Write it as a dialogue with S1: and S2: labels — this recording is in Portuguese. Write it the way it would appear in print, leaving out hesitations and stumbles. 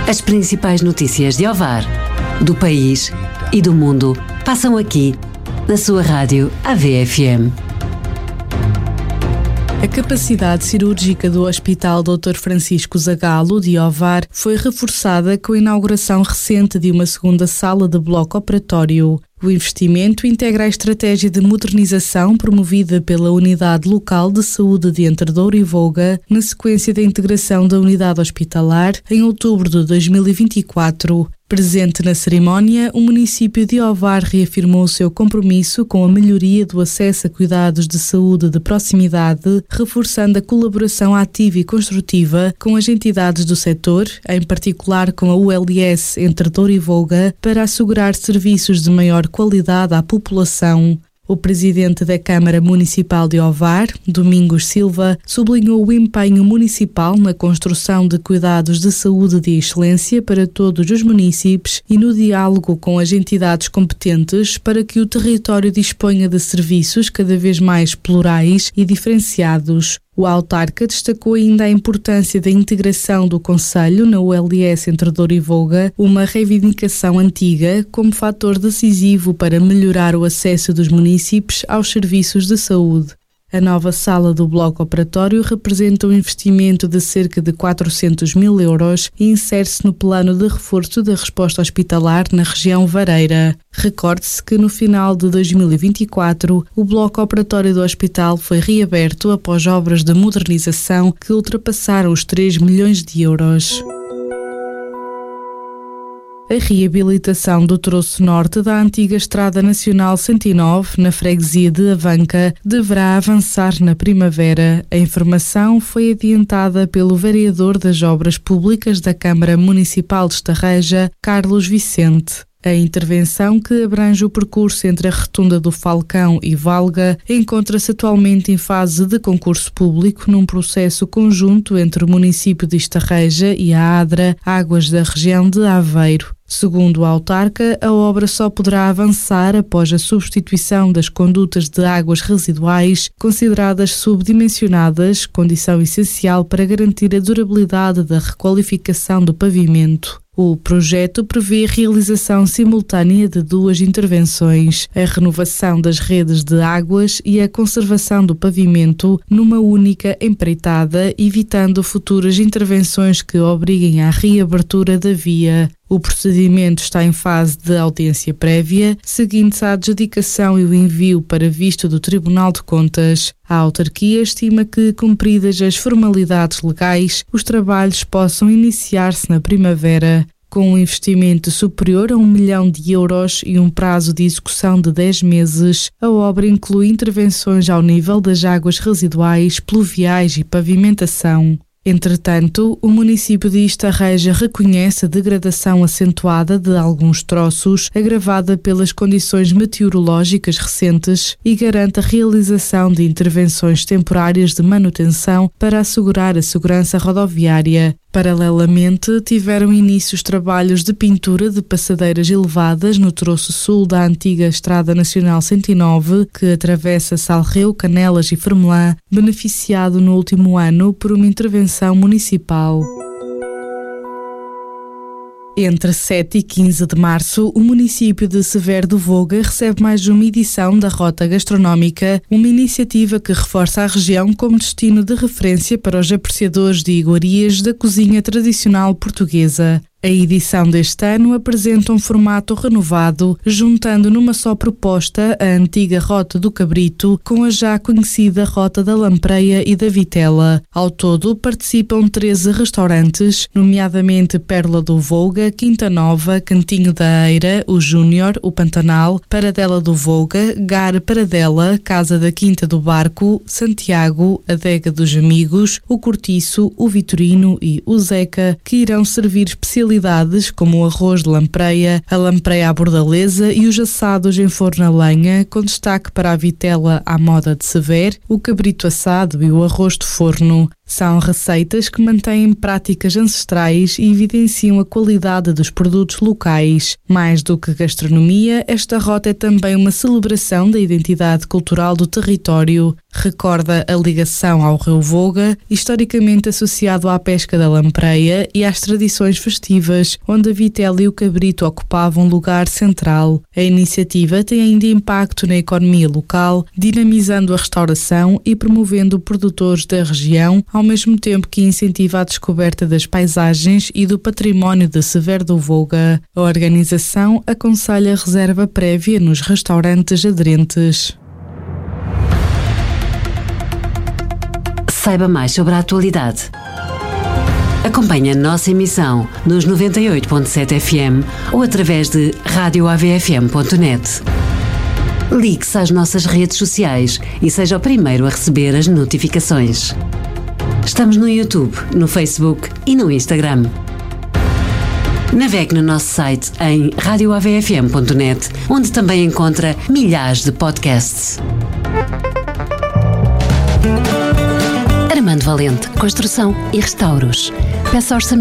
S1: As principais notícias de Ovar, do país e do mundo passam aqui, na sua rádio AVFM.
S2: A capacidade cirúrgica do Hospital Dr. Francisco Zagalo, de Ovar, foi reforçada com a inauguração recente de uma segunda sala de bloco operatório. O investimento integra a estratégia de modernização promovida pela Unidade Local de Saúde de Entre Douro e Voga, na sequência da integração da unidade hospitalar em outubro de 2024. Presente na cerimónia, o município de Ovar reafirmou o seu compromisso com a melhoria do acesso a cuidados de saúde de proximidade, reforçando a colaboração ativa e construtiva com as entidades do setor, em particular com a ULS Entre Douro e Voga, para assegurar serviços de maior qualidade à população. O presidente da Câmara Municipal de Ovar, Domingos Silva, sublinhou o empenho municipal na construção de cuidados de saúde de excelência para todos os municípios e no diálogo com as entidades competentes para que o território disponha de serviços cada vez mais plurais e diferenciados. O autarca destacou ainda a importância da integração do concelho na ULS Entre Douro e Voga, uma reivindicação antiga, como fator decisivo para melhorar o acesso dos municípios aos serviços de saúde. A nova sala do bloco operatório representa um investimento de cerca de 400 mil euros e insere-se no plano de reforço da resposta hospitalar na região Vareira. Recorde-se que no final de 2024, o bloco operatório do hospital foi reaberto após obras de modernização que ultrapassaram os 3 milhões de euros. A reabilitação do troço norte da antiga Estrada Nacional 109, na freguesia de Avanca, deverá avançar na primavera. A informação foi adiantada pelo vereador das Obras Públicas da Câmara Municipal de Estarreja, Carlos Vicente. A intervenção, que abrange o percurso entre a Rotunda do Falcão e Valga, encontra-se atualmente em fase de concurso público num processo conjunto entre o município de Estarreja e a ADRA, Águas da região de Aveiro. Segundo o autarca, a obra só poderá avançar após a substituição das condutas de águas residuais, consideradas subdimensionadas, condição essencial para garantir a durabilidade da requalificação do pavimento. O projeto prevê a realização simultânea de duas intervenções, a renovação das redes de águas e a conservação do pavimento numa única empreitada, evitando futuras intervenções que obriguem à reabertura da via. O procedimento está em fase de audiência prévia, seguindo-se a adjudicação e o envio para vista do Tribunal de Contas. A autarquia estima que, cumpridas as formalidades legais, os trabalhos possam iniciar-se na primavera. Com um investimento superior a 1 milhão de euros e um prazo de execução de 10 meses, a obra inclui intervenções ao nível das águas residuais, pluviais e pavimentação. Entretanto, o município de Estarreja reconhece a degradação acentuada de alguns troços, agravada pelas condições meteorológicas recentes, e garante a realização de intervenções temporárias de manutenção para assegurar a segurança rodoviária. Paralelamente, tiveram início os trabalhos de pintura de passadeiras elevadas no troço sul da antiga Estrada Nacional 109, que atravessa Salreu, Canelas e Fermelã, beneficiado no último ano por uma intervenção municipal. Entre 7 e 15 de março, o município de Severo do Voga recebe mais uma edição da Rota Gastronómica, uma iniciativa que reforça a região como destino de referência para os apreciadores de iguarias da cozinha tradicional portuguesa. A edição deste ano apresenta um formato renovado, juntando numa só proposta a antiga Rota do Cabrito com a já conhecida Rota da Lampreia e da Vitela. Ao todo, participam 13 restaurantes, nomeadamente Pérola do Voga, Quinta Nova, Cantinho da Eira, o Júnior, o Pantanal, Paradela do Voga, Gar Paradela, Casa da Quinta do Barco, Santiago, Adega dos Amigos, o Cortiço, o Vitorino e o Zeca, que irão servir especialidades como o arroz de lampreia, a lampreia à bordaleza e os assados em forno a lenha, com destaque para a vitela à moda de Severo, o cabrito assado e o arroz de forno. São receitas que mantêm práticas ancestrais e evidenciam a qualidade dos produtos locais. Mais do que gastronomia, esta rota é também uma celebração da identidade cultural do território. Recorda a ligação ao Rio Voga, historicamente associado à pesca da lampreia e às tradições festivas, onde a vitela e o cabrito ocupavam um lugar central. A iniciativa tem ainda impacto na economia local, dinamizando a restauração e promovendo produtores da região, ao mesmo tempo que incentiva a descoberta das paisagens e do património de Severo do Voga. A organização aconselha reserva prévia nos restaurantes aderentes.
S1: Saiba mais sobre a atualidade. Acompanhe a nossa emissão nos 98.7 FM ou através de radioavfm.net. Ligue-se às nossas redes sociais e seja o primeiro a receber as notificações. Estamos no YouTube, no Facebook e no Instagram. Navegue no nosso site em radioavfm.net, onde também encontra milhares de podcasts. Armando Valente, Construção e Restauros. Peça orçamento